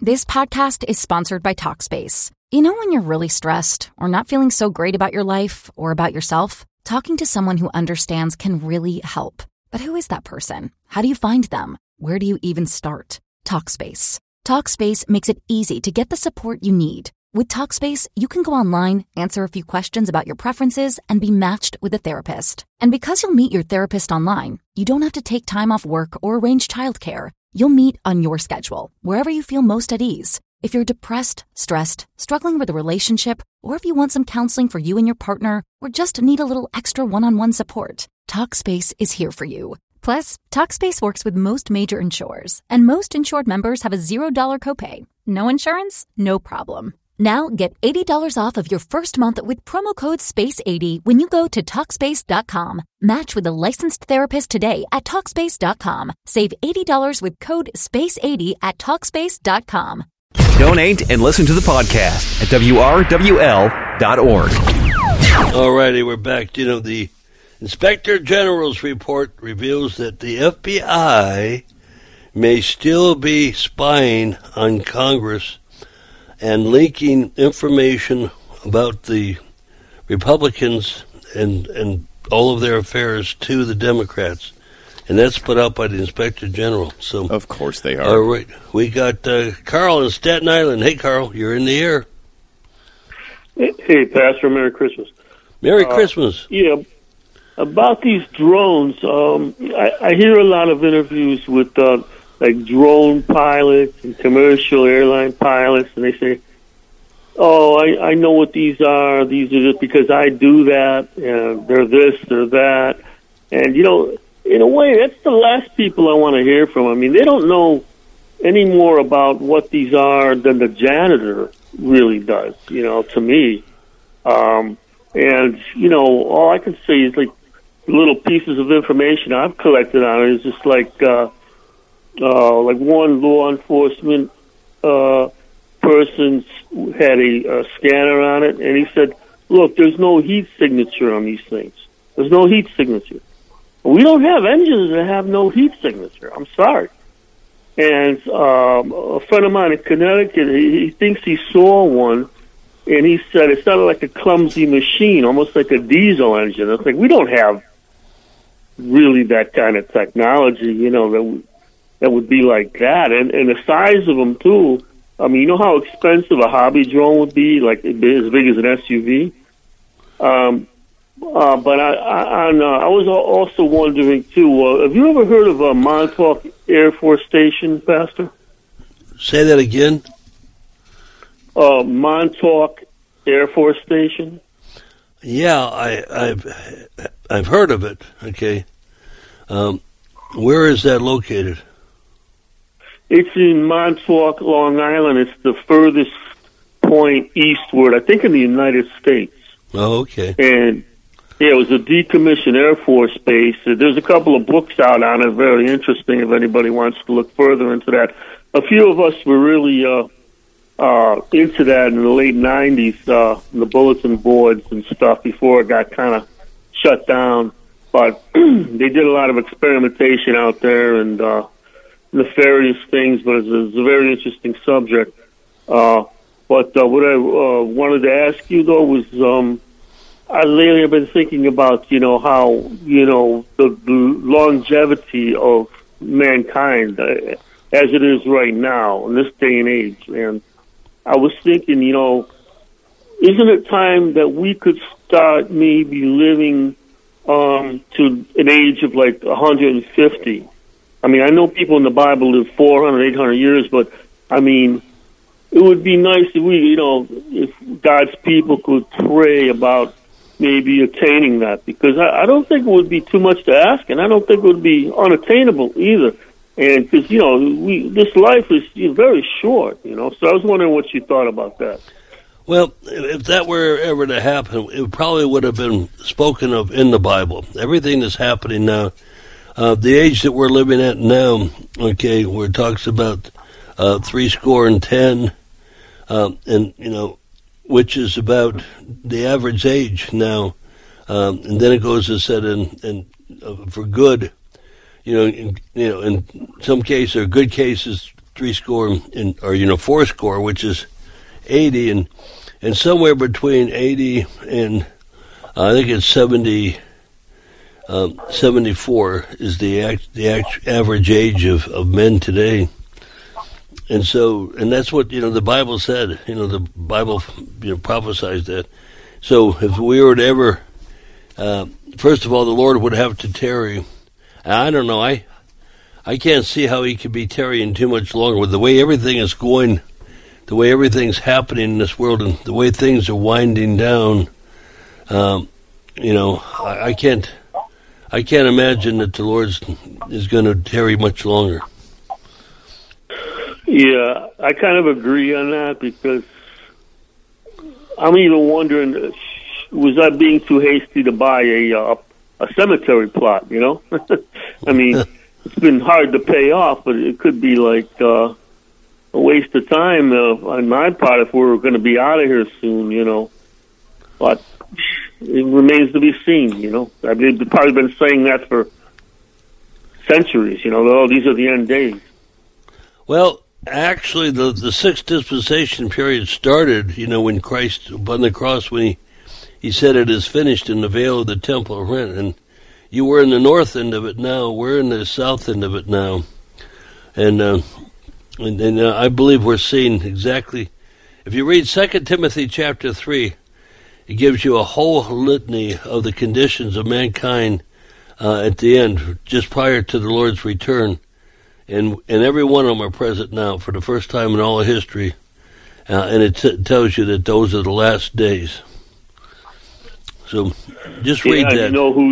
This podcast is sponsored by Talkspace. You know when you're really stressed or not feeling so great about your life or about yourself? Talking to someone who understands can really help. But who is that person? How do you find them? Where do you even start? Talkspace. Talkspace makes it easy to get the support you need. With Talkspace, you can go online, answer a few questions about your preferences, and be matched with a therapist. And because you'll meet your therapist online, you don't have to take time off work or arrange childcare. You'll meet on your schedule, wherever you feel most at ease. If you're depressed, stressed, struggling with a relationship, or if you want some counseling for you and your partner, or just need a little extra one-on-one support, Talkspace is here for you. Plus, Talkspace works with most major insurers, and most insured members have a $0 copay. No insurance? No problem. Now get $80 off of your first month with promo code SPACE80 when you go to Talkspace.com. Match with a licensed therapist today at Talkspace.com. Save $80 with code SPACE80 at Talkspace.com. Donate and listen to the podcast at WRWL.org. All righty, we're back. You know, the Inspector General's report reveals that the FBI may still be spying on Congress and leaking information about the Republicans and all of their affairs to the Democrats. And that's put out by the Inspector General. So, of course they are. All right. We got Carl in Staten Island. Hey, Carl, you're in the air. Hey, Pastor, Merry Christmas. Merry Christmas. Yeah, about these drones, I hear a lot of interviews with like drone pilots and commercial airline pilots, and they say, oh, I know what these are. These are just because I do that, and they're this, they're that. And, you know, in a way, that's the last people I want to hear from. I mean, they don't know any more about what these are than the janitor really does, you know, to me. And, you know, all I can say is, like, little pieces of information I've collected on it is just like one law enforcement person had a scanner on it, and he said, look, there's no heat signature on these things. There's no heat signature. We don't have engines that have no heat signature. I'm sorry. And a friend of mine in Connecticut, he thinks he saw one, and he said it sounded like a clumsy machine, almost like a diesel engine. It's like, we don't have really that kind of technology, you know, that would be like that. And the size of them, too. I mean, you know how expensive a hobby drone would be, like as big as an SUV? But I was also wondering, too, have you ever heard of Montauk Air Force Station, Pastor? Say that again? Montauk Air Force Station? Yeah, I've heard of it. Okay. Where is that located? It's in Montauk, Long Island. It's the furthest point eastward, I think, in the United States. Oh, okay. And yeah, it was a decommissioned Air Force base. There's a couple of books out on it, very interesting if anybody wants to look further into that. A few of us were really into that in the late 90s, the bulletin boards and stuff, before it got kind of shut down. But they did a lot of experimentation out there and nefarious things, but it's a very interesting subject. But what I wanted to ask you, though, was lately I've been thinking about, you know, how, you know, the longevity of mankind as it is right now in this day and age. And I was thinking, you know, isn't it time that we could start maybe living to an age of like 150? I mean, I know people in the Bible live 400, 800 years, but I mean, it would be nice if we, you know, if God's people could pray about maybe attaining that, because I don't think it would be too much to ask, and I don't think it would be unattainable either. And because, you know, this life is very short, you know, so I was wondering what you thought about that. Well, if that were ever to happen, it probably would have been spoken of in the Bible. Everything that's happening now, the age that we're living at now, okay, where it talks about 70, and, you know, which is about the average age now, and then it goes to said, for good, in some cases, or good cases, fourscore, which is 80, and somewhere between 80 and I think it's 74 is the average age of men today. And that's what, the Bible said. The Bible, prophesied that. So if we were to ever, first of all, the Lord would have to tarry. I don't know. I can't see how he could be tarrying too much longer with the way everything is going, the way everything's happening in this world, and the way things are winding down. I can't imagine that the Lord is going to tarry much longer. Yeah, I kind of agree on that, because I'm even wondering, was I being too hasty to buy a cemetery plot, I mean, it's been hard to pay off, but it could be like a waste of time on my part if we were going to be out of here soon, But it remains to be seen, They've probably been saying that for centuries, these are the end days. Well, actually, the sixth dispensation period started, when Christ upon the cross, when he said it is finished in the veil of the temple rent, and you were in the north end of it now, we're in the south end of it now, and I believe we're seeing exactly. If you read 2 Timothy chapter 3, it gives you a whole litany of the conditions of mankind at the end, just prior to the Lord's return. And every one of them are present now for the first time in all of history. And it tells you that those are the last days. So just read that.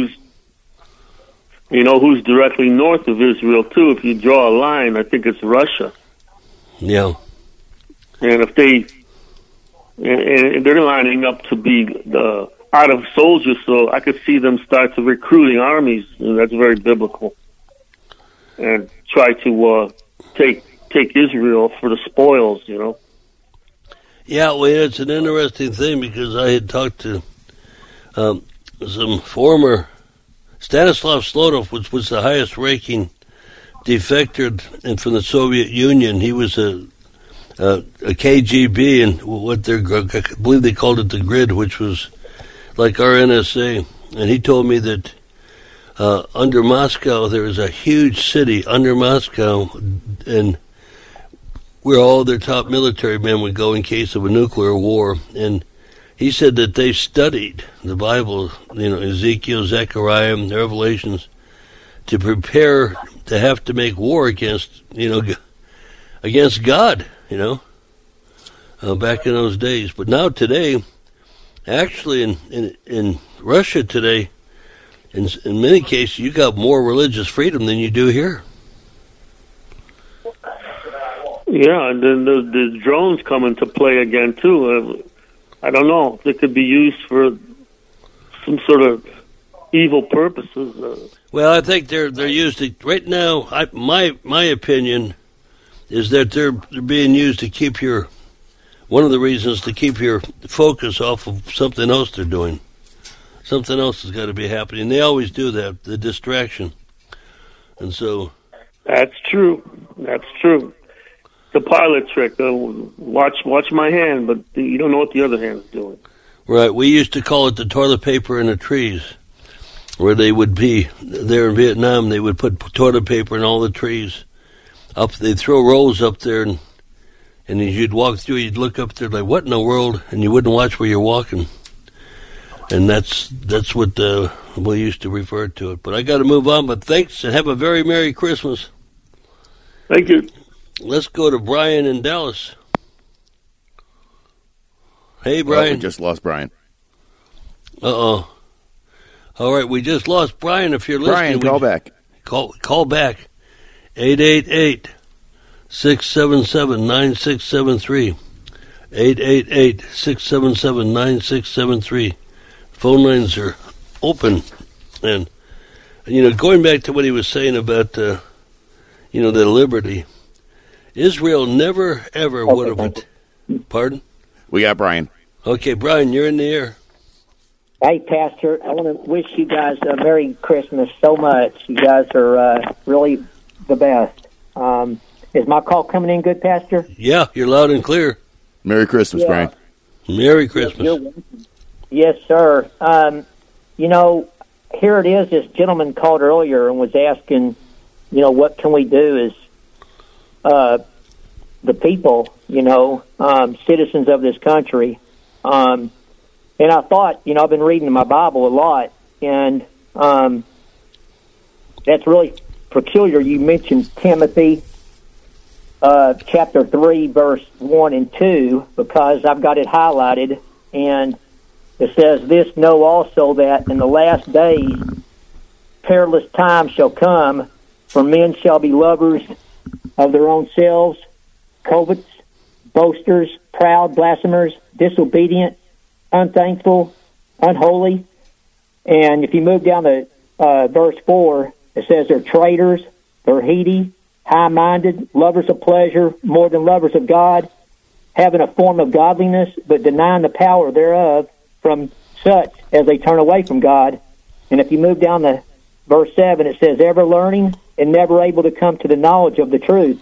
You know who's directly north of Israel, too. If you draw a line, I think it's Russia. Yeah. And if and they're lining up to be out of soldiers, so I could see them start to recruiting armies, and that's very biblical. And try to take Israel for the spoils, Yeah, well, it's an interesting thing, because I had talked to some former Stanislav Slotov, which was the highest-ranking defector from the Soviet Union. He was a KGB, and I believe they called it the Grid, which was like our NSA. And he told me that under Moscow, there is a huge city under Moscow, and where all their top military men would go in case of a nuclear war. And he said that they studied the Bible, Ezekiel, Zechariah, and the Revelations, to prepare to have to make war against God, back in those days. But now today, actually in Russia today, in many cases, you got more religious freedom than you do here. Yeah, and then the drones come into play again, too. I don't know. They could be used for some sort of evil purposes. Well, I think they're used to, right now, my opinion is that they're being used to keep one of the reasons to keep your focus off of something else they're doing. Something else has got to be happening. They always do that, the distraction. And so... That's true. The pilot trick. Watch my hand, but you don't know what the other hand's doing. Right. We used to call it the toilet paper in the trees, where they would be there in Vietnam. They would put toilet paper in all the trees. They'd throw rolls up there, and as you'd walk through, you'd look up there like, what in the world? And you wouldn't watch where you're walking. And that's what we used to refer to it. But I got to move on. But thanks, and have a very Merry Christmas. Thank you. Let's go to Brian in Dallas. Hey, Brian. Well, we just lost Brian. Uh-oh. All right, we just lost Brian. If you're listening, Brian, call back. Call back. 888-677-9673. 888-677-9673. Phone lines are open. And, going back to what he was saying about, the liberty, Israel never, ever would have... Pardon? We got Brian. Okay, Brian, you're in the air. Hey, Pastor, I want to wish you guys a Merry Christmas so much. You guys are really the best. And Is my call coming in good, Pastor? Yeah, you're loud and clear. Merry Christmas, Yeah. Brian. Merry Christmas. Yes, sir. Here it is. This gentleman called earlier and was asking, what can we do as the people, citizens of this country. And I thought, I've been reading my Bible a lot, and that's really peculiar. You mentioned Timothy chapter 3, verse 1 and 2, because I've got it highlighted, and it says, "This know also that in the last days perilous times shall come, for men shall be lovers of their own selves, covetous, boasters, proud, blasphemers, disobedient, unthankful, unholy." And if you move down to verse 4, it says they're traitors, they're heady, high-minded, lovers of pleasure more than lovers of God, having a form of godliness, but denying the power thereof, from such as they turn away from God. And if you move down to verse 7, it says, ever learning and never able to come to the knowledge of the truth.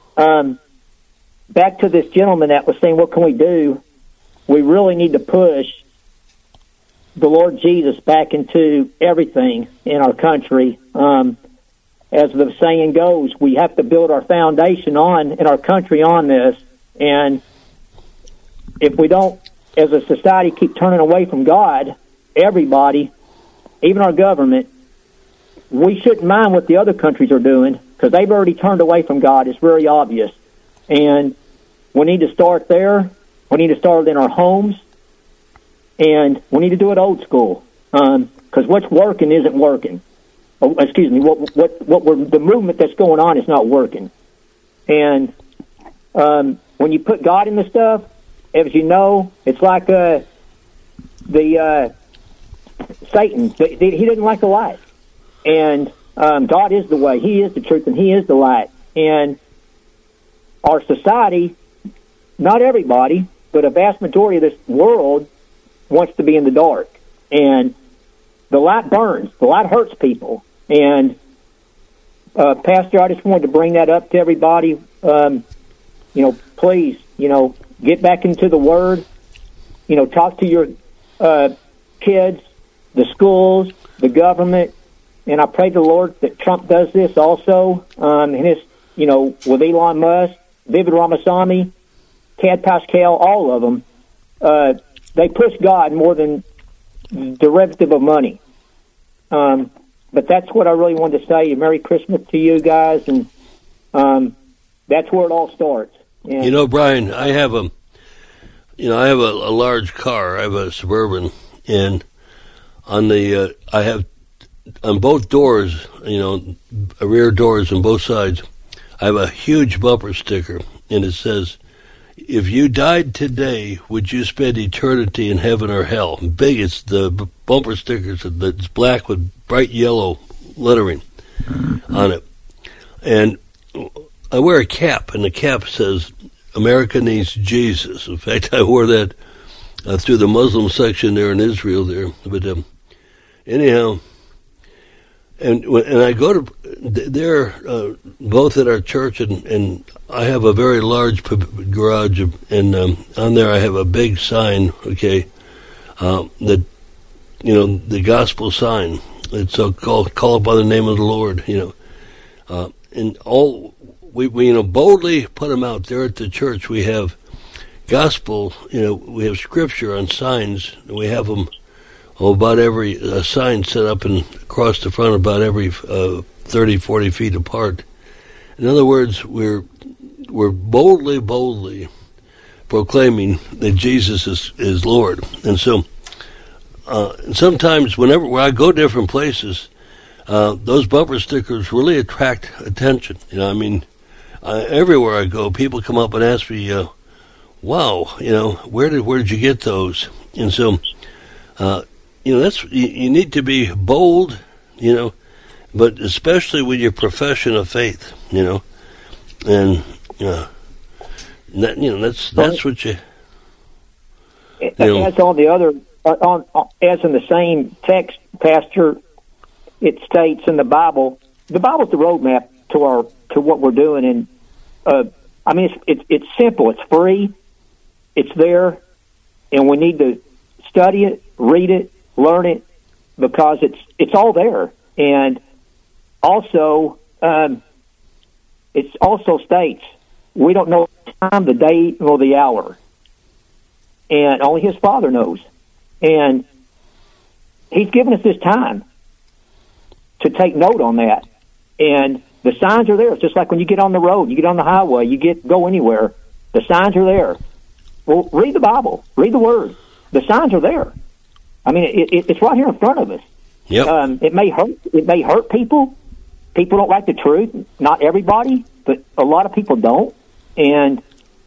Back to this gentleman that was saying, what can we do? We really need to push the Lord Jesus back into everything in our country. As the saying goes, we have to build our foundation in our country on this. And if we don't, as a society, keep turning away from God, everybody, even our government, we shouldn't mind what the other countries are doing, because they've already turned away from God. It's very obvious. And we need to start there. We need to start in our homes. And we need to do it old school, because what's working isn't working. The movement that's going on is not working. And when you put God in the stuff, as you know, it's like Satan. He didn't like the light. And God is the way. He is the truth, and He is the light. And our society, not everybody, but a vast majority of this world wants to be in the dark. And the light burns. The light hurts people. And, Pastor, I just wanted to bring that up to everybody. Please, get back into the Word. Talk to your kids, the schools, the government. And I pray to the Lord that Trump does this also. And his, with Elon Musk, David Ramaswamy, Tad Pascal, all of them, they push God more than derivative of money. But that's what I really wanted to say. Merry Christmas to you guys, and that's where it all starts. And, Brian, I have a large car. I have a Suburban, and on the I have on both doors, rear doors on both sides, I have a huge bumper sticker, and it says, "If you died today, would you spend eternity in heaven or hell?" Big, it's the bumper stickers that's black with bright yellow lettering on it. And I wear a cap, and the cap says, "America needs Jesus." In fact, I wore that through the Muslim section there in Israel there. But anyhow, and I go to, they're both at our church, and I have a very large garage, and on there I have a big sign, that, the gospel sign. It's call upon the name of the Lord, and all, we boldly put them out there at the church. We have gospel, we have scripture on signs, and we have them about every sign set up and across the front about every 30, 40 feet apart. In other words, we're boldly proclaiming that Jesus is Lord. And so sometimes whenever I go different places, those bumper stickers really attract attention. Everywhere I go, people come up and ask me, wow, where did you get those? And so, that's, you need to be bold, but especially with your profession of faith, and that's what you. As on the other, as in the same text, Pastor, it states in the Bible's the roadmap to what we're doing, and I mean, it's simple. It's free. It's there, and we need to study it, read it, learn it, because it's all there. And also, it also states we don't know the time, the day, nor the hour, and only His Father knows. And He's given us this time to take note on that. And the signs are there. It's just like when you get on the road, you get on the highway, go anywhere. The signs are there. Well, read the Bible, read the Word. The signs are there. I mean, it's right here in front of us. Yep. It may hurt. It may hurt people. People don't like the truth. Not everybody, but a lot of people don't. And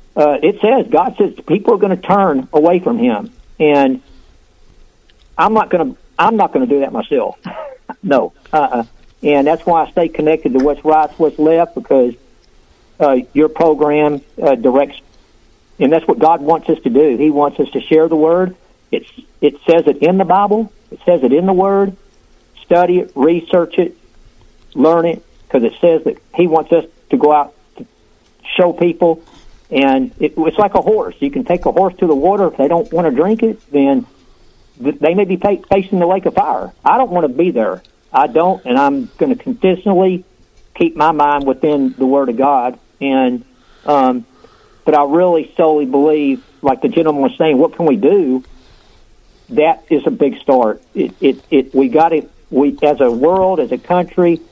God says people are going to turn away from Him. And I'm not going to do that myself. No. And that's why I stay connected to what's right, what's left, because your program directs, and that's what God wants us to do. He wants us to share the Word. It says it in the Bible. It says it in the Word. Study it, research it, learn it, because it says that He wants us to go out to show people. And it's like a horse. You can take a horse to the water. If they don't want to drink it, then they may be facing the lake of fire. I don't want to be there. I don't, and I'm going to consistently keep my mind within the Word of God. And but I really solely believe, like the gentleman was saying, what can we do? That is a big start. We got it. We, as a world, as a country,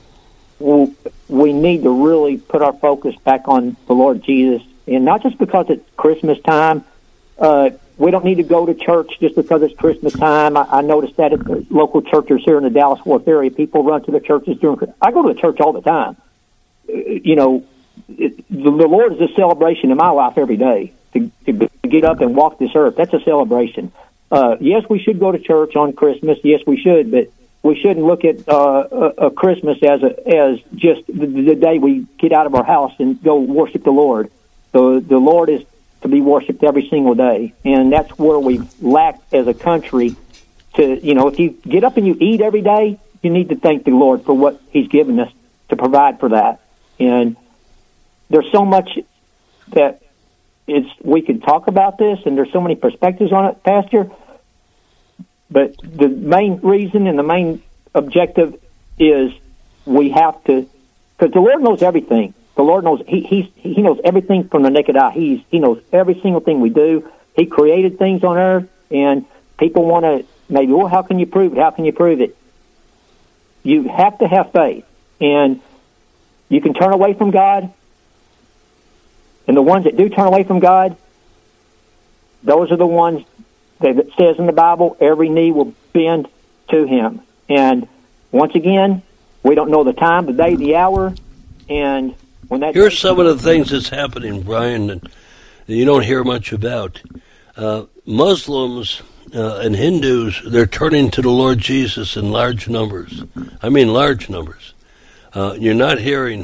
we need to really put our focus back on the Lord Jesus, and not just because it's Christmas time. We don't need to go to church just because it's Christmas time. I noticed that at the local churches here in the Dallas-Fort area, people run to the churches during. I go to the church all the time. The Lord is a celebration in my life every day. To get up and walk this earth, that's a celebration. Yes, we should go to church on Christmas. Yes, we should, but we shouldn't look at a Christmas as just the day we get out of our house and go worship the Lord. The Lord is to be worshipped every single day, and that's where we've lacked as a country. If you get up and you eat every day, you need to thank the Lord for what He's given us to provide for that. And there's so much that we could talk about this, and there's so many perspectives on it, Pastor. But the main reason and the main objective is we have to, because the Lord knows everything. The Lord knows He knows everything from the naked eye. He knows every single thing we do. He created things on earth, and people want to maybe, well, how can you prove it? How can you prove it? You have to have faith, and you can turn away from God. And the ones that do turn away from God, those are the ones that it says in the Bible, every knee will bend to Him. And once again, we don't know the time, the day, the hour, and when that. Here's some of the things that's happening, Brian, that you don't hear much about. Muslims and Hindus, they're turning to the Lord Jesus in large numbers. I mean, large numbers. You're not hearing,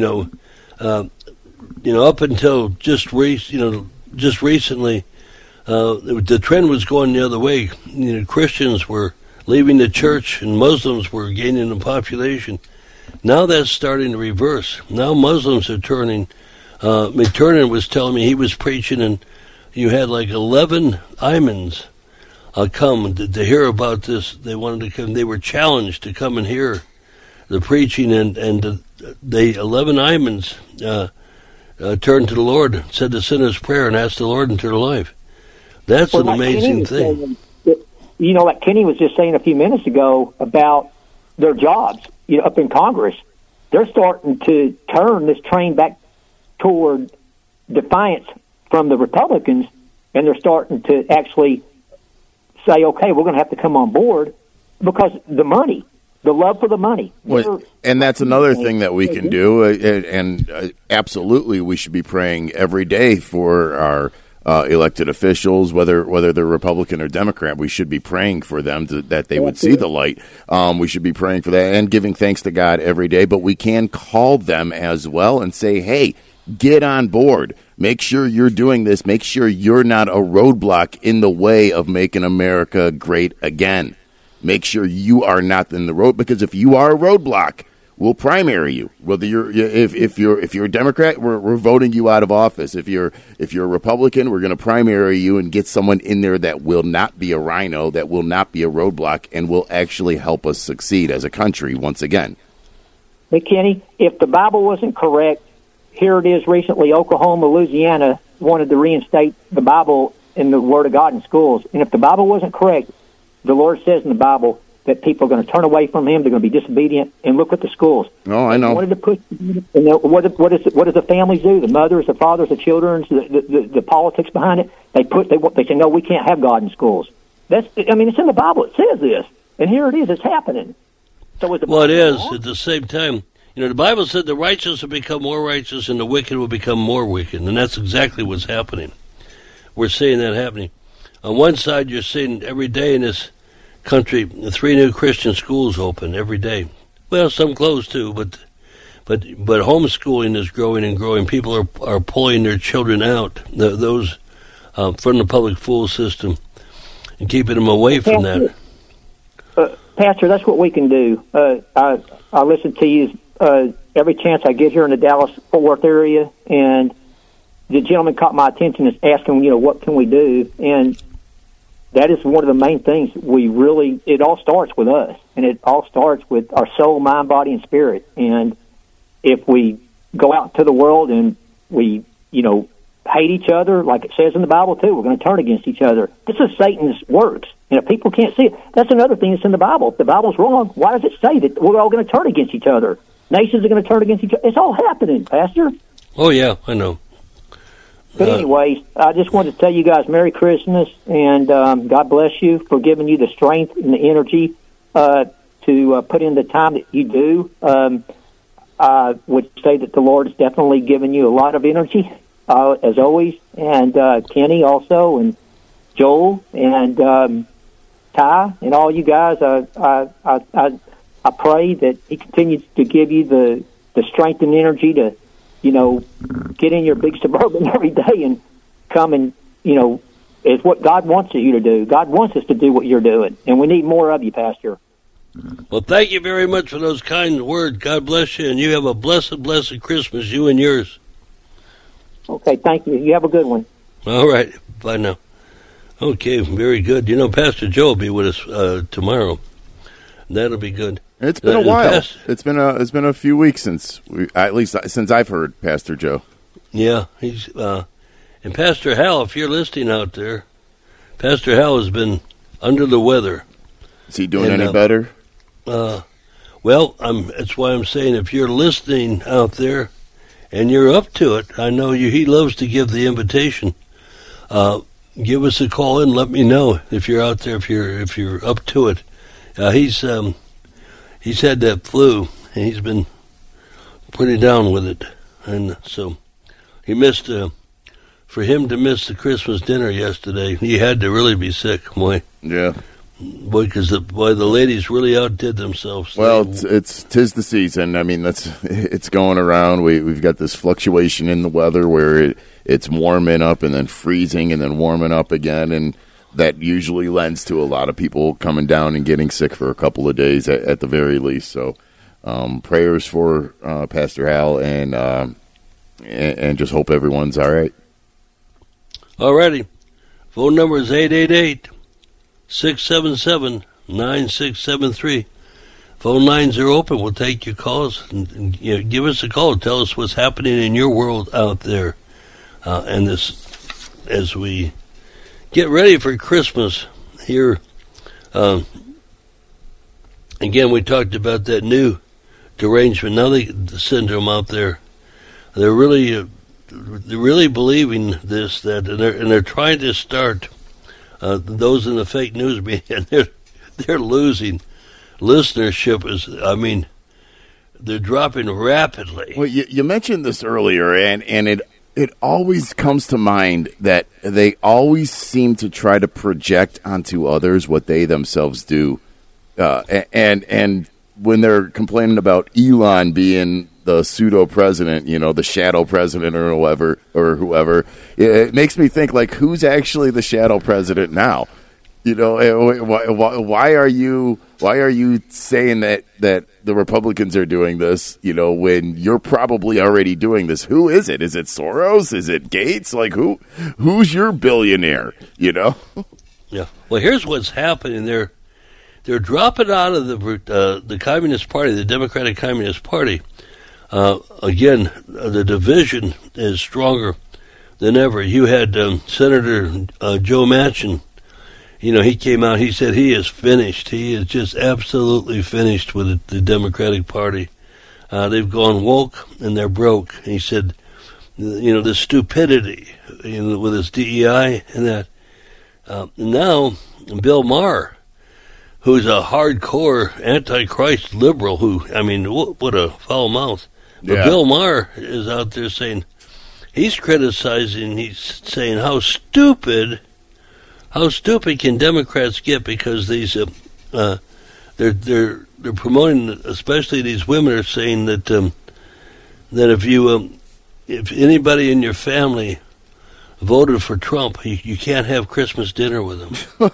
up until just recently, the trend was going the other way. Christians were leaving the church, and Muslims were gaining in population. Now that's starting to reverse. Now Muslims are turning. McTurnan was telling me he was preaching, and you had like 11 imams come to hear about this. They wanted to come. They were challenged to come and hear the preaching, and the 11 imams turned to the Lord, said the sinner's prayer, and asked the Lord into their life. That's an amazing thing. Like Kenny was just saying a few minutes ago about their jobs, up in Congress, they're starting to turn this train back toward defiance from the Republicans, and they're starting to actually say, okay, we're going to have to come on board because the money, the love for the money. Well, and that's another thing that we can do, and absolutely we should be praying every day for our elected officials, whether they're Republican or Democrat. We should be praying for them that they would see the light. We should be praying for that and giving thanks to God every day. But we can call them as well and say, hey, get on board. Make sure you're doing this. Make sure you're not a roadblock in the way of making America great again. Make sure you are not in the road, because if you are a roadblock, we'll primary you. Whether if you're a Democrat, we're voting you out of office. If you're a Republican, we're going to primary you and get someone in there that will not be a rhino, that will not be a roadblock, and will actually help us succeed as a country once again. Hey, Kenny, if the Bible wasn't correct, here it is recently, Oklahoma, Louisiana wanted to reinstate the Bible and the Word of God in schools. And if the Bible wasn't correct, the Lord says in the Bible that people are going to turn away from Him, they're going to be disobedient, and look at the schools. Oh, I know. Wanted to push, what does the families do? The mothers, the fathers, the children, the politics behind it. They say, no, we can't have God in schools. It's in the Bible. It says this, and here it is. It's happening. So it is wrong? At the same time. The Bible said the righteous will become more righteous and the wicked will become more wicked, and that's exactly what's happening. We're seeing that happening. On one side, you're seeing every day in this country 3 new Christian schools open every day. Well, some close too, but homeschooling is growing and growing. People are pulling their children out, those from the public school system, and keeping them away from that. Pastor, that's what we can do. I listen to you every chance I get here in the Dallas-Fort Worth area, and the gentleman caught my attention is asking, what can we do? And that is one of the main things it all starts with us, and it all starts with our soul, mind, body, and spirit. And if we go out into the world and we, hate each other, like it says in the Bible too, we're going to turn against each other. This is Satan's works. And if people can't see it, that's another thing that's in the Bible. If the Bible's wrong, why does it say that we're all going to turn against each other? Nations are going to turn against each other. It's all happening, Pastor. Oh, yeah, I know. But anyways, I just wanted to tell you guys Merry Christmas, and God bless you for giving you the strength and the energy to put in the time that you do. I would say that the Lord has definitely given you a lot of energy, as always, and Kenny also, and Joel, and Ty, and all you guys. I pray that He continues to give you the strength and energy to, get in your big Suburban every day and come and, it's what God wants you to do. God wants us to do what you're doing, and we need more of you, Pastor. Well, thank you very much for those kind words. God bless you, and you have a blessed, blessed Christmas, you and yours. Okay, thank you. You have a good one. All right. Bye now. Okay, very good. Pastor Joe will be with us tomorrow. That'll be good. It's been a while. It's been a few weeks since I've heard Pastor Joe. Yeah, he's and Pastor Hal. If you're listening out there, Pastor Hal has been under the weather. Is he doing any better? Well, that's why I'm saying if you're listening out there and you're up to it, I know he loves to give the invitation. Give us a call and let me know if you're out there, if you're up to it. He's had that flu, and he's been pretty down with it, and so he missed. For him to miss the Christmas dinner yesterday, he had to really be sick, boy. Yeah, boy, because the ladies really outdid themselves. Well, tis the season. I mean, it's going around. We've got this fluctuation in the weather where it's warming up and then freezing and then warming up again, and that usually lends to a lot of people coming down and getting sick for a couple of days at the very least. So prayers for Pastor Hal, and just hope everyone's all right. All righty. Phone number is 888-677-9673. Phone lines are open. We'll take your calls. And give us a call. Tell us what's happening in your world out there. And this, as we get ready for Christmas here. Again, we talked about that new derangement. Now the syndrome out there. They're really believing this, and they're trying to start. Those in the fake news media, they're losing listenership. They're dropping rapidly. Well, you mentioned this earlier, and it always comes to mind that they always seem to try to project onto others what they themselves do. And when they're complaining about Elon being the pseudo president, the shadow president or whoever, it makes me think, like, who's actually the shadow president now? You know, why are you saying that the Republicans are doing this? You know, when you're probably already doing this. Who is it? Is it Soros? Is it Gates? Like who's your billionaire? You know? Yeah. Well, here's what's happening. They're dropping out of the Communist Party, the Democratic Communist Party. Again, the division is stronger than ever. You had Senator Joe Manchin. You know, he came out, he said he is finished. He is just absolutely finished with the Democratic Party. They've gone woke and they're broke. He said, you know, the stupidity, you know, with his DEI and that. Now, Bill Maher, who's a hardcore anti-Christ liberal, what a foul mouth. But Yeah. Bill Maher is out there saying, he's criticizing, he's saying how stupid can Democrats get because these they're promoting, especially these women are saying that that if anybody in your family voted for Trump, you can't have Christmas dinner with them.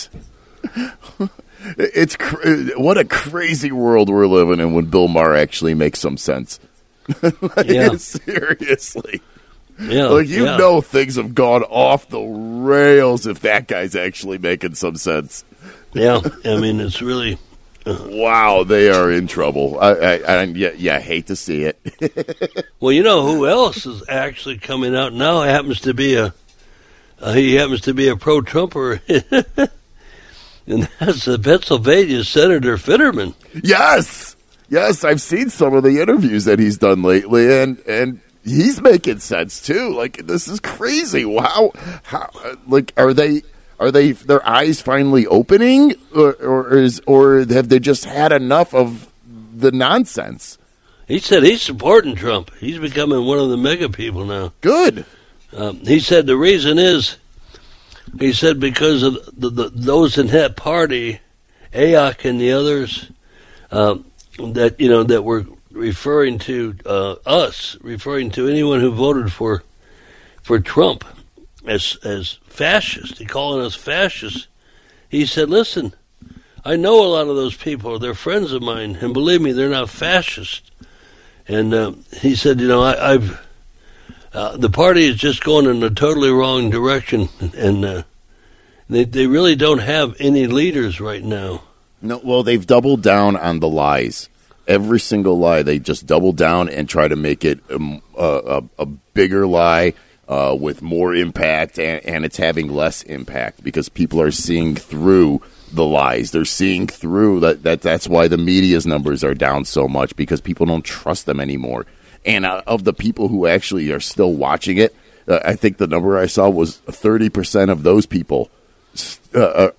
What a crazy world we're living in when Bill Maher actually makes some sense. Yeah. Seriously. Yeah, Like, you know things have gone off the rails if that guy's actually making some sense. Yeah, I mean, it's really... Wow, they are in trouble. I hate to see it. Well, you know who else is actually coming out now? Happens to be a pro-Trumper, and that's Pennsylvania Senator Fetterman. Yes, I've seen some of the interviews that he's done lately, and he's making sense too. Like, this is crazy. Wow, like, are their eyes finally opening, or have they just had enough of the nonsense? He said he's supporting Trump. He's becoming one of the mega people now. Good. He said the reason is, he said because of those in that party, AOC and the others, that were referring to us, referring to anyone who voted for Trump as fascist. He calling us fascists. He said, listen, I know a lot of those people. They're friends of mine, and believe me, they're not fascist. And he said, the party is just going in a totally wrong direction, and they really don't have any leaders right now. No, well, they've doubled down on the lies. Every single lie, they just double down and try to make it a bigger lie with more impact, and it's having less impact because people are seeing through the lies. They're seeing through that's why the media's numbers are down so much, because people don't trust them anymore. And of the people who actually are still watching it, I think the number I saw was 30% of those people, or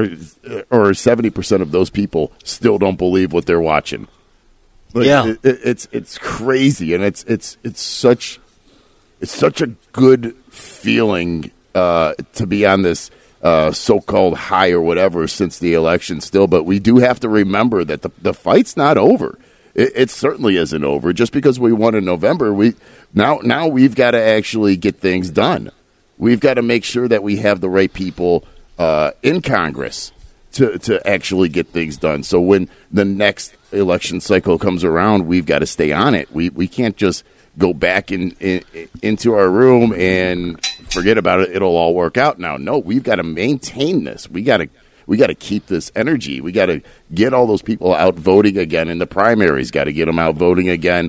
70% of those people still don't believe what they're watching. Like, yeah, it's crazy, and it's such a good feeling to be on this so-called high or whatever since the election still. But we do have to remember that the fight's not over. It certainly isn't over. Just because we won in November, now we've got to actually get things done. We've got to make sure that we have the right people in Congress to actually get things done. So when the next election cycle comes around, we've got to stay on it. We can't just go back into our room and forget about it. It'll all work out now. No, we've got to maintain this. We got to keep this energy. We got to get all those people out voting again in the primaries. Got to get them out voting again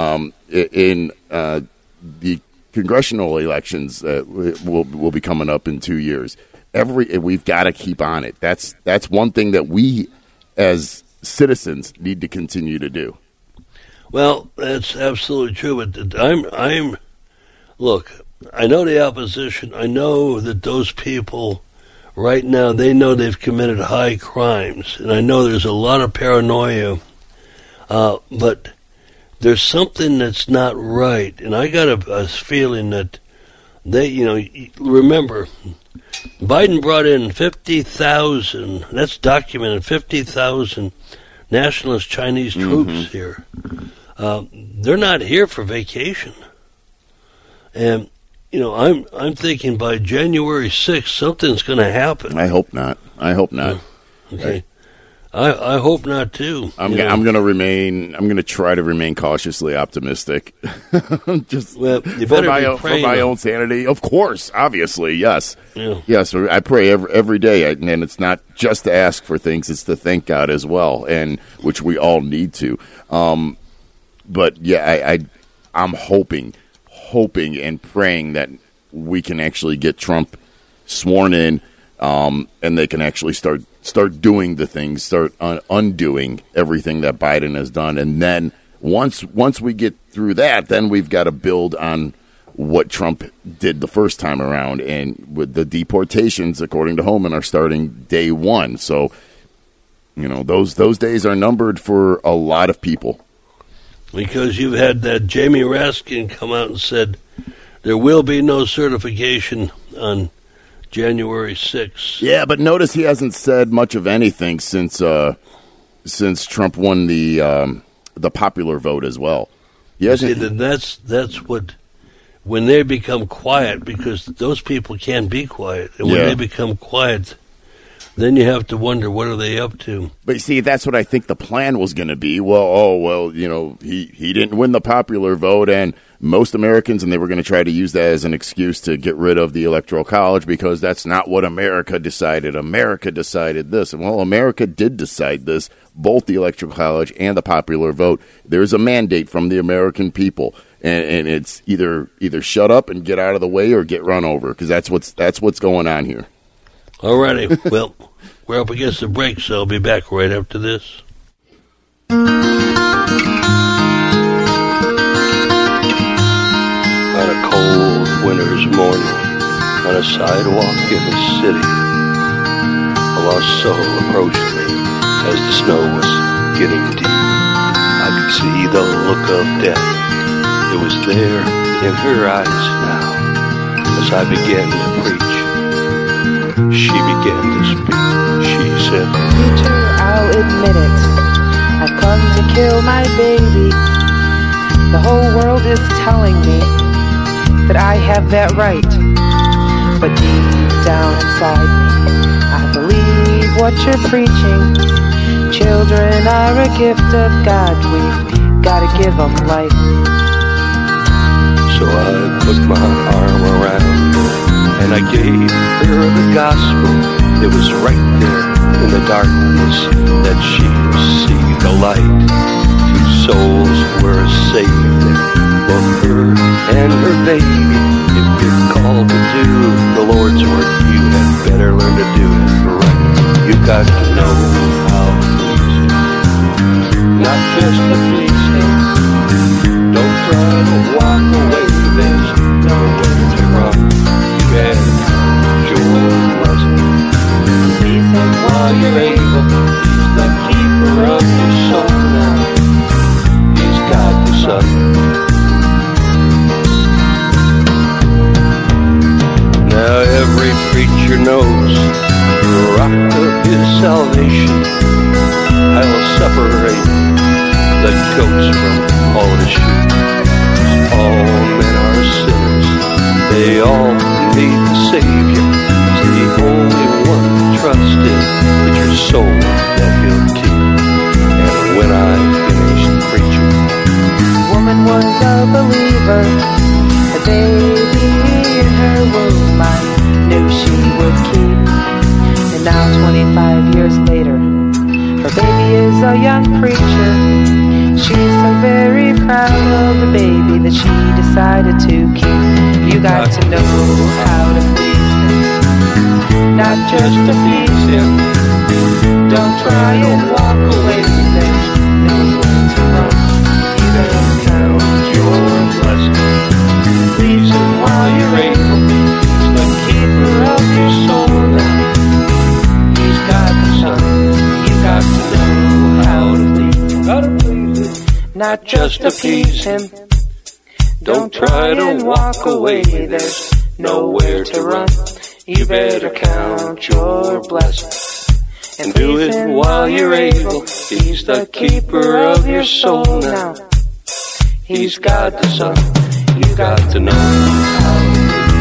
in the congressional elections that will be coming up in 2 years. We've got to keep on it. That's one thing that we as citizens need to continue to do. Well, that's absolutely true. But look, I know the opposition. I know that those people right now, they know they've committed high crimes, and I know there's a lot of paranoia. But there's something that's not right, and I got a feeling that remember, Biden brought in 50,000, that's documented, 50,000 nationalist Chinese troops here. They're not here for vacation. And, I'm thinking by January 6th, something's going to happen. I hope not. Okay. I hope not too. I'm going to try to remain cautiously optimistic. Just for my own sanity, of course. Obviously, yes, yes. I pray every day, and it's not just to ask for things; it's to thank God as well, and which we all need to. But yeah, I'm hoping and praying that we can actually get Trump sworn in, and they can actually start doing the things, start undoing everything that Biden has done. And then once we get through that, then we've got to build on what Trump did the first time around. And with the deportations, according to Homan, are starting day one. So, those days are numbered for a lot of people. Because you've had that Jamie Raskin come out and said there will be no certification on January 6th. Yeah, but notice he hasn't said much of anything since Trump won the popular vote as well. He hasn't. See, then that's what, when they become quiet, because those people can't be quiet, and when they become quiet, then you have to wonder, what are they up to? But you see, that's what I think the plan was going to be. He didn't win the popular vote, and most Americans, and they were going to try to use that as an excuse to get rid of the Electoral College because that's not what America decided. America decided this. And, America did decide this, both the Electoral College and the popular vote. There's a mandate from the American people, and it's either shut up and get out of the way or get run over, because that's what's going on here. All righty. Well, we're up against the break, so I'll be back right after this. On a cold winter's morning, on a sidewalk in the city, a lost soul approached me as the snow was getting deep. I could see the look of death. It was there in her eyes now. As I began to preach, she began to speak. She said, "Preacher, I'll admit it. I've come to kill my baby. The whole world is telling me that I have that right. But deep down inside me, I believe what you're preaching. Children are a gift of God. We've got to give them life." So I put my arm around her and I gave her the gospel. It was right there in the darkness that she would see the light. 2 souls were saved there, both her and her baby. If you're called to do the Lord's work, you had better learn to do it right. You got to know how to please Him, not just to please Him. Don't try to walk away, there's nowhere to run. You better count your blessings. Please Him while you're able. He's the keeper of your soul now. He's God the Son. Now every preacher knows the rock of His salvation. I'll separate the goats from all the sheep. All men are sinners, they all need the Savior. He's the only one to trust in, it's your soul that He'll keep. And when I finished preaching, the woman was a believer. A baby in her womb I knew she would keep. And now 25 years later, her baby is a young preacher. She's so very proud of the baby that she decided to keep. You got to know how to please Him, not just to please Him. Don't try and walk away, there's nowhere to run. You better count your blessings. Please Him while you're able. He's the keeper of your soul now. He's God the Son. You got to know how to please Him. How to please Him. Not just to please Him. Don't try to walk away, there's nowhere to run. You better count your blessings and do it while you're able. He's the keeper of your soul now. He's God the Son. You got to know how to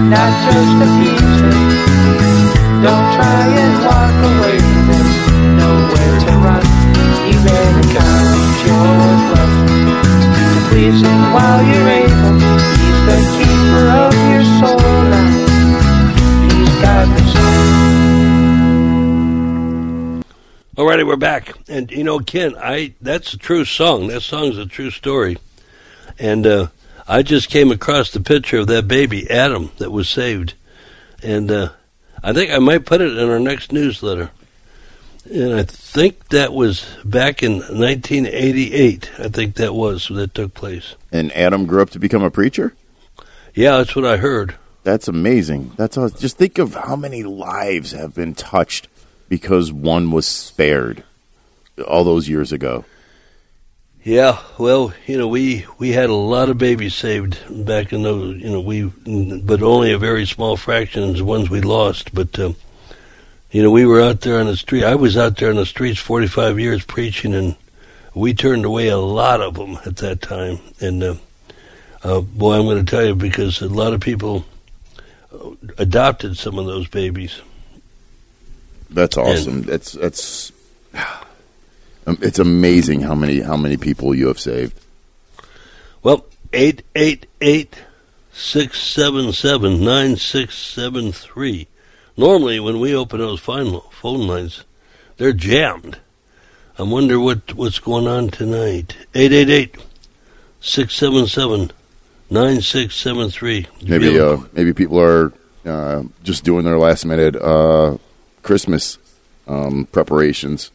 not just a pieces. Don't try and walk away, there's nowhere to run. You better count your blessings to please him while you're able. He's the keeper of your soul now. He's got the soul. Alrighty, we're back. And, you know, Ken, that's a true song. That song's a true story. And I just came across the picture of that baby, Adam, that was saved. And I think I might put it in our next newsletter. And I think that was back in 1988. I think that took place. And Adam grew up to become a preacher? Yeah, that's what I heard. That's amazing. That's all. Just think of how many lives have been touched because one was spared all those years ago. Yeah, well, you know, we had a lot of babies saved back in those, you know, but only a very small fraction of the ones we lost. But, you know, we were out there on the street. I was out there on the streets 45 years preaching, and we turned away a lot of them at that time. And, boy, I'm going to tell you, because a lot of people adopted some of those babies. That's awesome. It's amazing how many people you have saved. Well, 888-677-9673. Normally, when we open those phone lines, they're jammed. I wonder what's going on tonight. 888-677-9673. Maybe people are just doing their last minute Christmas preparations.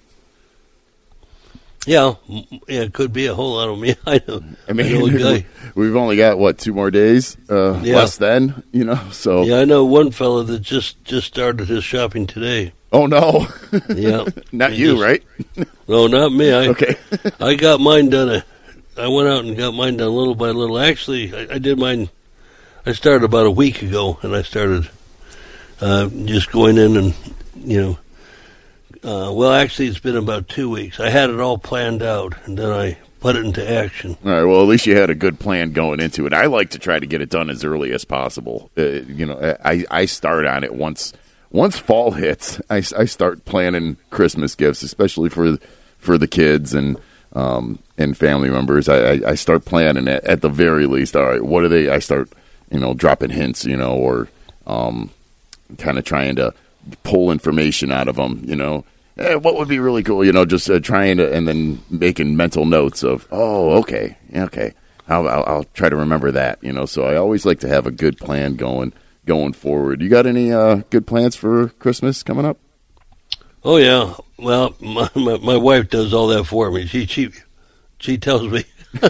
Yeah, it could be a whole lot of me. I know. I mean, we've only got 2 more days less than, you know. So yeah, I know one fella that just started his shopping today. Oh no! Yeah, not you, right? No, not me. Okay, I got mine done. I went out and got mine done little by little. Actually, I did mine. I started about a week ago, and I started just going in and, you know. Well, actually, it's been about 2 weeks. I had it all planned out, and then I put it into action. All right, well, at least you had a good plan going into it. I like to try to get it done as early as possible. You know, I start on it once fall hits. I start planning Christmas gifts, especially for the kids and family members. I start planning it at the very least. All right, what are they? I start, you know, dropping hints, you know, or kind of trying to pull information out of them, you know. What would be really cool, you know, just trying to, and then making mental notes of, oh, okay, I'll try to remember that, you know. So I always like to have a good plan going forward. You got any good plans for Christmas coming up? Oh yeah, well, my wife does all that for me. She tells me.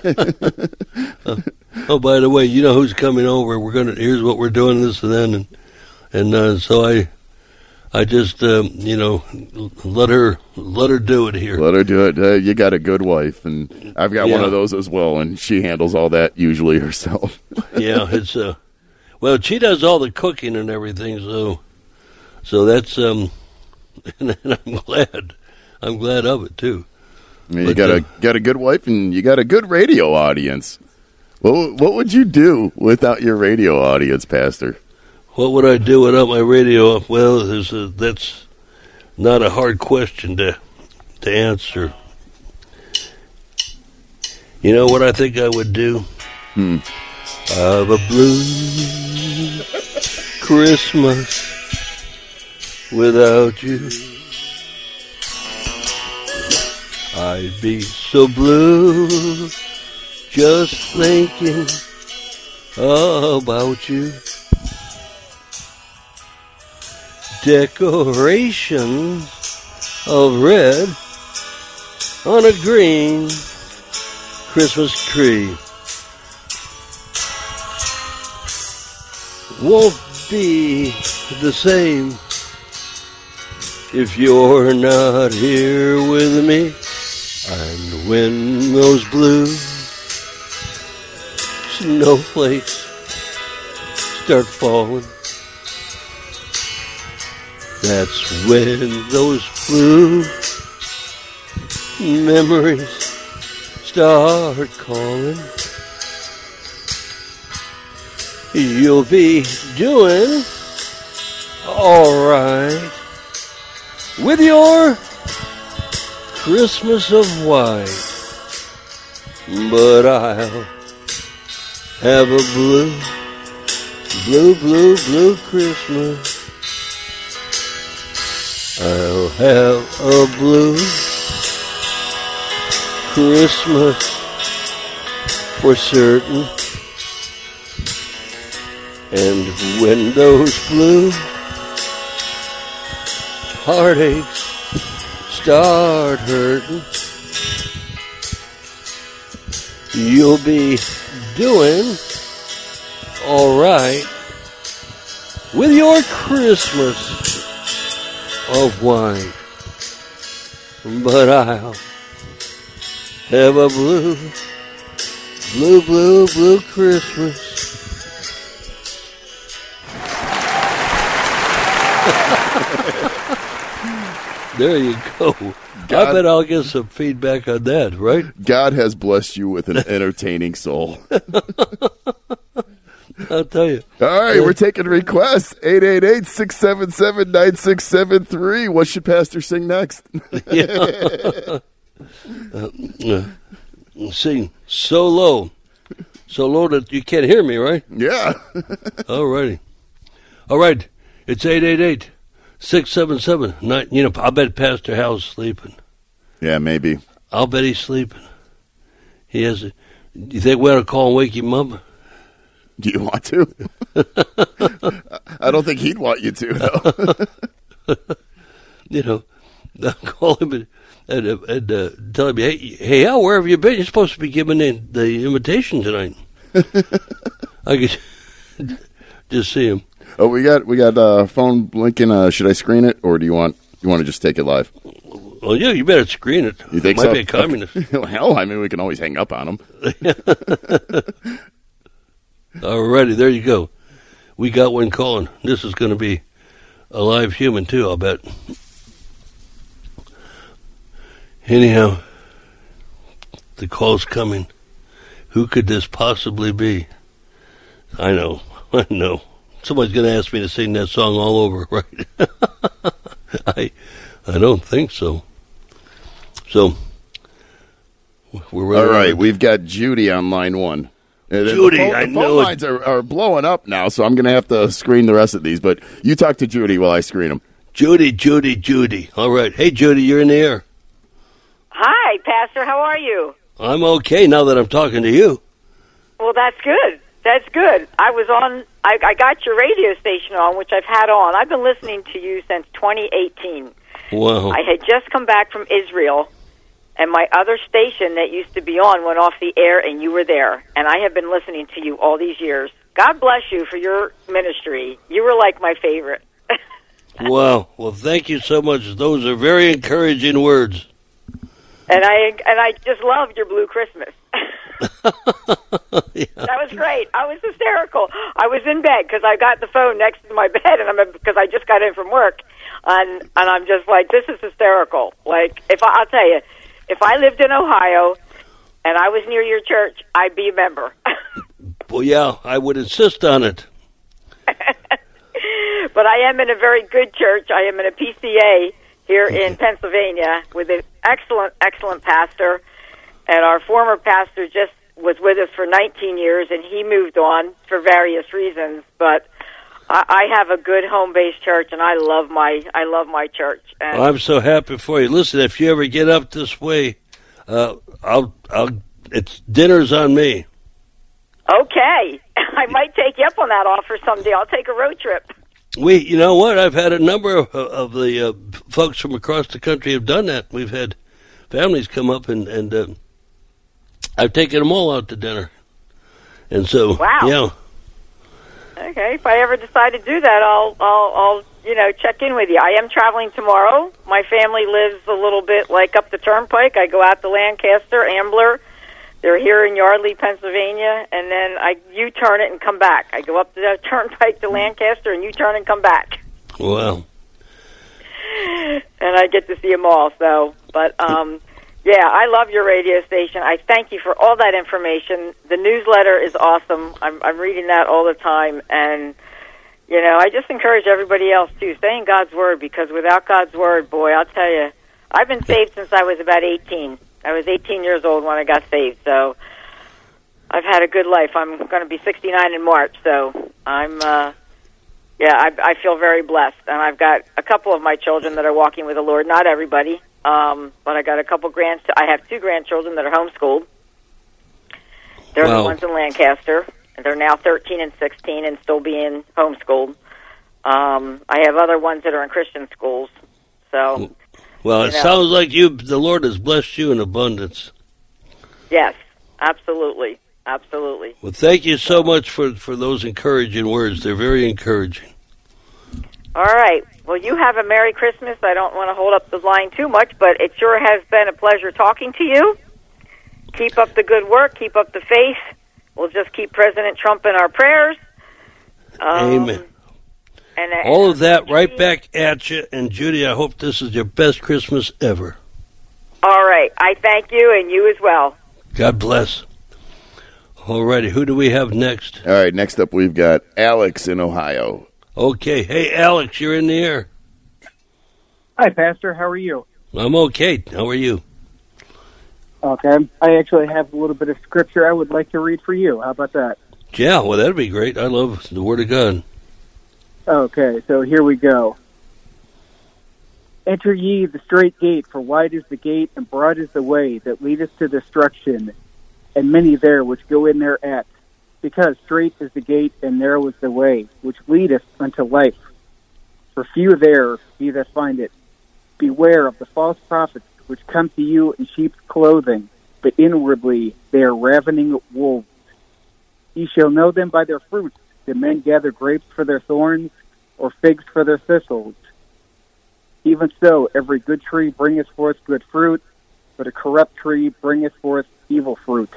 Oh, by the way, you know who's coming over? Here's what we're doing, this and then, and so I just, you know, let her do it here. Let her do it. You got a good wife, and I've got one of those as well, and she handles all that usually herself. Yeah, it's well, she does all the cooking and everything, so that's and I'm glad of it too. I mean, you got a good wife, and you got a good radio audience. What would you do without your radio audience, Pastor? What would I do without my radio? Well, that's not a hard question to answer. You know what I think I would do? Have a blue Christmas without you. I'd be so blue just thinking about you. Decorations of red on a green Christmas tree won't be the same if you're not here with me. And when those blue snowflakes start falling, that's when those blue memories start calling. You'll be doing all right with your Christmas of white, but I'll have a blue Christmas. I'll have a blue Christmas for certain. And when those blue heartaches start hurting, you'll be doing all right with your Christmas of white, but I'll have a blue Christmas. There you go. I bet I'll get some feedback on that, right? God has blessed you with an entertaining soul. I'll tell you. All right, we're taking requests. 888-677-9673. What should Pastor sing next? Sing so low that you can't hear me, right? Yeah. All righty. All right. It's 888-677-9. You know, I bet Pastor Hal's sleeping. Yeah, maybe. I'll bet he's sleeping. He has. You think we ought to call and wake him up? Do you want to? I don't think he'd want you to, though. You know, I'll call him and tell him, hey, Al, where have you been? You're supposed to be giving in the invitation tonight. I could just see him. Oh, we got phone blinking. Should I screen it, or do you want to just take it live? Well, yeah, you better screen it. You think Might so? Be a communist. Okay. Hell, I mean, we can always hang up on him. Alrighty, there you go. We got one calling. This is going to be a live human, too, I'll bet. Anyhow, the call's coming. Who could this possibly be? I know. Somebody's going to ask me to sing that song all over, right? I don't think so. So, we're ready. All right, we've got Judy on line one. Judy, the phone lines are blowing up now, so I'm going to have to screen the rest of these. But you talk to Judy while I screen them. Judy. All right. Hey, Judy, you're in the air. Hi, Pastor. How are you? I'm okay now that I'm talking to you. Well, that's good. I got your radio station on, which I've had on. I've been listening to you since 2018. Wow. I had just come back from Israel, and my other station that used to be on went off the air, and you were there. And I have been listening to you all these years. God bless you for your ministry. You were like my favorite. Wow. Well, thank you so much. Those are very encouraging words. And I just loved your Blue Christmas. Yeah. That was great. I was hysterical. I was in bed because I got the phone next to my bed, and because I just got in from work, and I'm just like, this is hysterical. Like, I'll tell you, if I lived in Ohio and I was near your church, I'd be a member. Well, yeah, I would insist on it. But I am in a very good church. I am in a PCA here in Pennsylvania with an excellent pastor. And our former pastor just was with us for 19 years, and he moved on for various reasons. But I have a good home-based church, and I love my church. And I'm so happy for you. Listen, if you ever get up this way, it's dinner's on me. Okay, I might take you up on that offer someday. I'll take a road trip. You know what? I've had a number of the folks from across the country have done that. We've had families come up, and I've taken them all out to dinner. And so, wow. Yeah. Okay, if I ever decide to do that, I'll check in with you. I am traveling tomorrow. My family lives a little bit like up the turnpike. I go out to Lancaster, Ambler. They're here in Yardley, Pennsylvania, and then I U-turn it and come back. I go up the turnpike to Lancaster and U-turn and come back. Wow. And I get to see them all. So, but Yeah, I love your radio station. I thank you for all that information. The newsletter is awesome. I'm reading that all the time, and I just encourage everybody else to stay in God's Word, because without God's Word, boy, I'll tell you, I've been saved since I was about 18. I was 18 years old when I got saved, so I've had a good life. I'm going to be 69 in March, so I feel very blessed, and I've got a couple of my children that are walking with the Lord. Not everybody. But I got a couple I have 2 grandchildren that are homeschooled. They're the ones in Lancaster. And they're now 13 and 16 and still being homeschooled. I have other ones that are in Christian schools. So, well, it sounds like the Lord has blessed you in abundance. Yes, absolutely, absolutely. Well, thank you so much for those encouraging words. They're very encouraging. All right. Well, you have a Merry Christmas. I don't want to hold up the line too much, but it sure has been a pleasure talking to you. Keep up the good work. Keep up the faith. We'll just keep President Trump in our prayers. Amen. All of that right back at you. And, Judy, I hope this is your best Christmas ever. All right. I thank you, and you as well. God bless. All righty. Who do we have next? All right. Next up, we've got Alex in Ohio. Okay. Hey, Alex, you're in the air. Hi, Pastor. How are you? I'm okay. How are you? Okay. I actually have a little bit of scripture I would like to read for you. How about that? Yeah, well, that'd be great. I love the Word of God. Okay, so here we go. Enter ye the straight gate, for wide is the gate, and broad is the way that leadeth to destruction, and many there which go in thereat. Because straight is the gate, and narrow is the way, which leadeth unto life. For few there be that find it. Beware of the false prophets, which come to you in sheep's clothing, but inwardly they are ravening wolves. Ye shall know them by their fruits. Do men gather grapes for their thorns, or figs for their thistles? Even so, every good tree bringeth forth good fruit, but a corrupt tree bringeth forth evil fruit.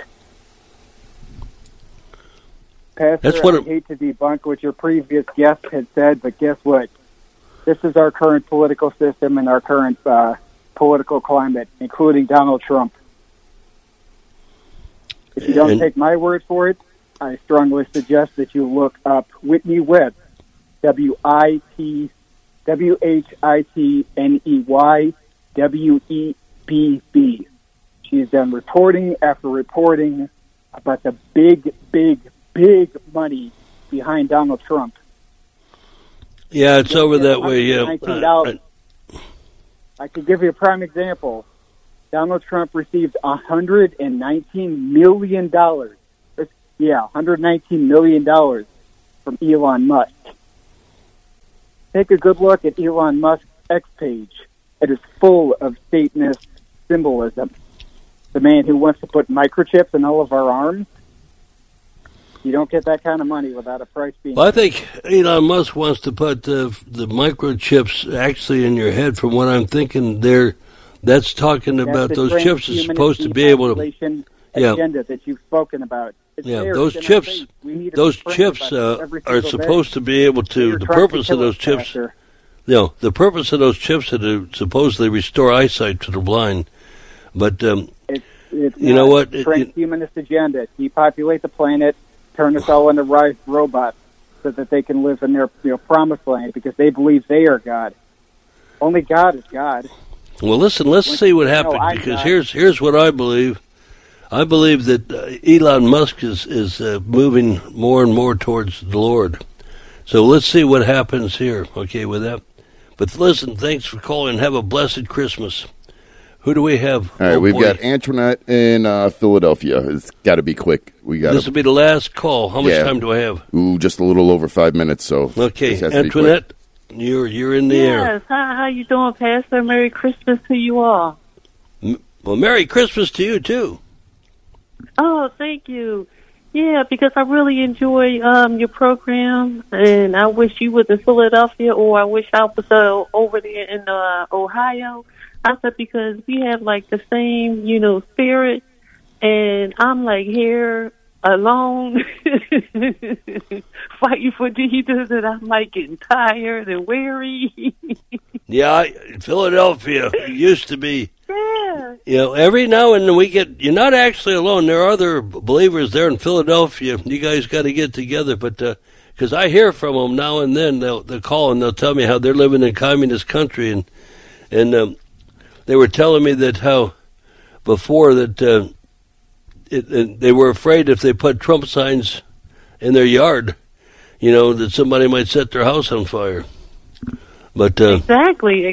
Pastor, I hate to debunk what your previous guest had said, but guess what? This is our current political system and our current political climate, including Donald Trump. If you don't take my word for it, I strongly suggest that you look up Whitney Webb, Whitney Webb. She's done reporting after reporting about the big money behind Donald Trump. Yeah, it's over that way, yeah. I could give you a prime example. Donald Trump received $119 million. Yeah, $119 million from Elon Musk. Take a good look at Elon Musk's X page. It is full of Satanist symbolism. The man who wants to put microchips in all of our arms. You don't get that kind of money without a price being... Well, I think Elon Musk wants to put the microchips actually in your head. From what I'm thinking, that's talking about those chips are supposed to be able to... agenda that you've spoken about. Those chips are supposed to be able to... The purpose of those chips... the purpose of those chips is to supposedly restore eyesight to the blind. But, it's you know what? Transhumanist agenda. Depopulate the planet, turn us all into robots so that they can live in their promised land because they believe they are God. Only God is God. Well, listen, let's see what happens, because here's what I believe. I believe that Elon Musk is moving more and more towards the Lord. So let's see what happens here, okay, with that. But listen, thanks for calling. Have a blessed Christmas. Who do we have? All right, we've got Antoinette in Philadelphia. It's got to be quick. This will be the last call. How much time do I have? Ooh, just a little over 5 minutes. So okay, Antoinette, you're in the air. Yes. How you doing, Pastor? Merry Christmas to you all. Well, Merry Christmas to you too. Oh, thank you. Yeah, because I really enjoy your program, and I wish you was in Philadelphia, or I wish I was over there in Ohio. I said because we have like the same, spirit, and I'm like here alone fighting for Jesus, and I'm like getting tired and weary. Yeah, Philadelphia used to be. Yeah. You know, every now and then you're not actually alone. There are other believers there in Philadelphia. You guys got to get together, but because I hear from them now and then, they'll call and they'll tell me how they're living in a communist country, and they were telling me that how before that they were afraid if they put Trump signs in their yard, you know, that somebody might set their house on fire. But exactly.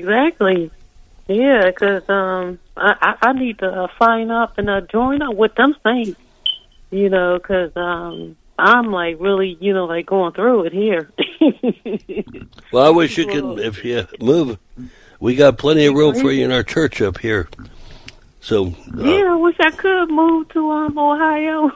Yeah, because I need to sign up and join up with them saints, you know, because I'm like really, you know, like going through it here. Well, I wish you could, if you move, we got plenty of room for you in our church up here. So yeah, I wish I could move to Ohio.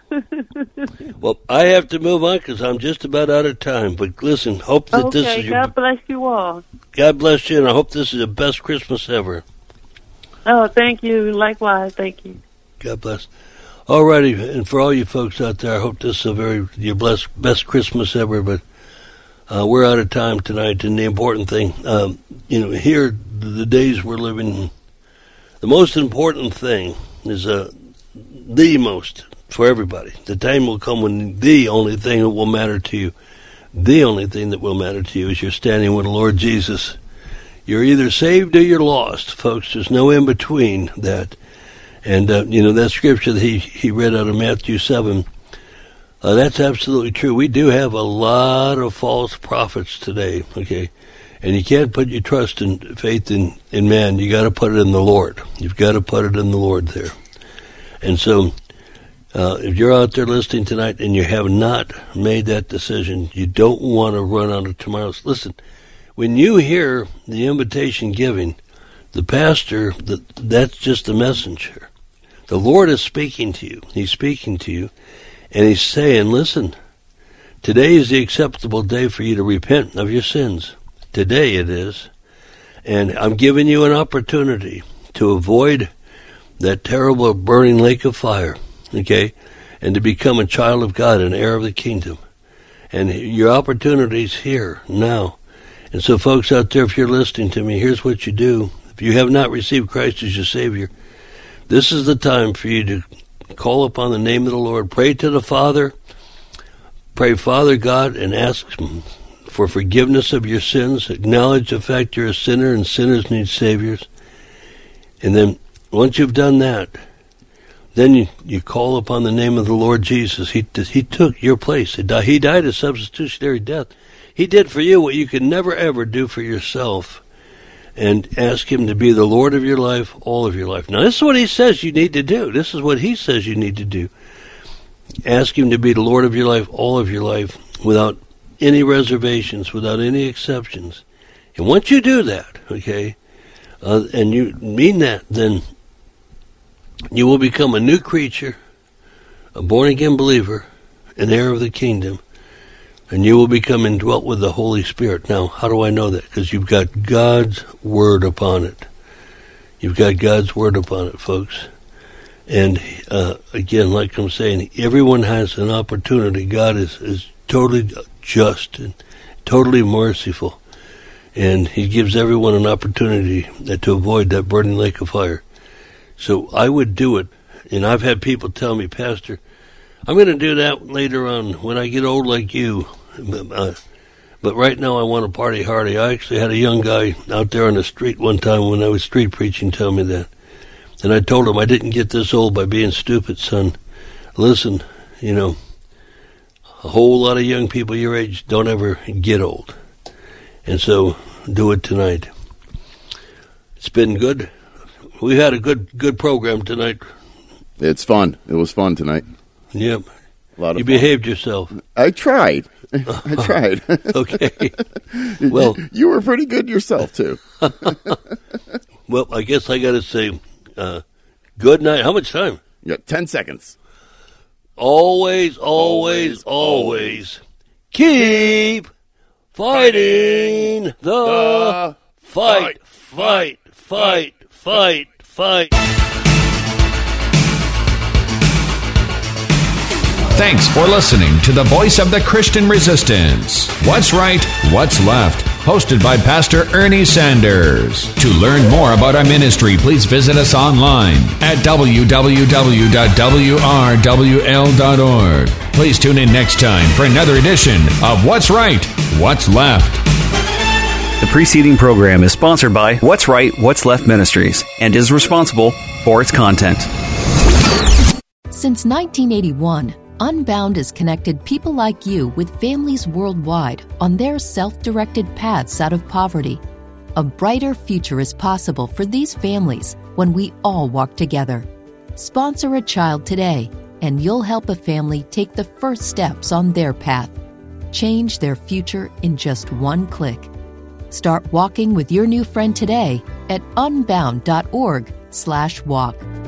Well, I have to move on because I'm just about out of time. But listen, hope that this is your... God bless you all. God bless you, and I hope this is the best Christmas ever. Oh, thank you. Likewise, thank you. God bless. All righty, and for all you folks out there, I hope this is your best Christmas ever. But we're out of time tonight, and the important thing, you know, here, the days we're living, the most important thing is the most... for everybody. The time will come when the only thing that will matter to you, the only thing that will matter to you is you're standing with the Lord Jesus. You're either saved or you're lost, folks. There's no in between that. And, you know, that scripture that he read out of Matthew 7, that's absolutely true. We do have a lot of false prophets today, okay? And you can't put your trust and faith in man. You got to put it in the Lord. You've got to put it in the Lord there. And so, if you're out there listening tonight and you have not made that decision, you don't want to run out of tomorrow's. Listen, when you hear the invitation giving, the pastor, that's just the messenger. The Lord is speaking to you. He's speaking to you, and he's saying, listen, today is the acceptable day for you to repent of your sins. Today it is. And I'm giving you an opportunity to avoid that terrible burning lake of fire. Okay, and to become a child of God, an heir of the kingdom. And your opportunity's here now. And so, folks out there, if you're listening to me, here's what you do. If you have not received Christ as your Savior, this is the time for you to call upon the name of the Lord. Pray to the Father. Pray, Father God, and ask Him for forgiveness of your sins. Acknowledge the fact you're a sinner and sinners need Saviors. And then, once you've done that, then you call upon the name of the Lord Jesus. He took your place. He died a substitutionary death. He did for you what you could never, ever do for yourself. And ask Him to be the Lord of your life, all of your life. Now, this is what He says you need to do. This is what He says you need to do. Ask Him to be the Lord of your life, all of your life, without any reservations, without any exceptions. And once you do that, okay, and you mean that, then you will become a new creature, a born-again believer, an heir of the kingdom, and you will become indwelt with the Holy Spirit. Now, how do I know that? Because you've got God's Word upon it. You've got God's Word upon it, folks. And, again, like I'm saying, everyone has an opportunity. God is totally just and totally merciful. And He gives everyone an opportunity to avoid that burning lake of fire. So I would do it, and I've had people tell me, Pastor, I'm going to do that later on when I get old like you. But right now I want to party hardy. I actually had a young guy out there on the street one time when I was street preaching tell me that. And I told him, I didn't get this old by being stupid, son. Listen, you know, a whole lot of young people your age don't ever get old. And so do it tonight. It's been good. We had a good program tonight. It's fun. It was fun tonight. Yep. A lot of you fun. Behaved yourself. I tried. I tried. Okay. Well, you were pretty good yourself, too. Well, I guess I got to say good night. How much time? Yeah, 10 seconds. Always keep fighting the fight. Thanks for listening to the Voice of the Christian Resistance. What's right, what's left, hosted by Pastor Ernie Sanders. To learn more about our ministry, please visit us online at www.wrwl.org. Please tune in next time for another edition of What's Right, What's Left. The preceding program is sponsored by What's Right, What's Left Ministries and is responsible for its content. Since 1981, Unbound has connected people like you with families worldwide on their self-directed paths out of poverty. A brighter future is possible for these families when we all walk together. Sponsor a child today, and you'll help a family take the first steps on their path. Change their future in just one click. Start walking with your new friend today at unbound.org/walk.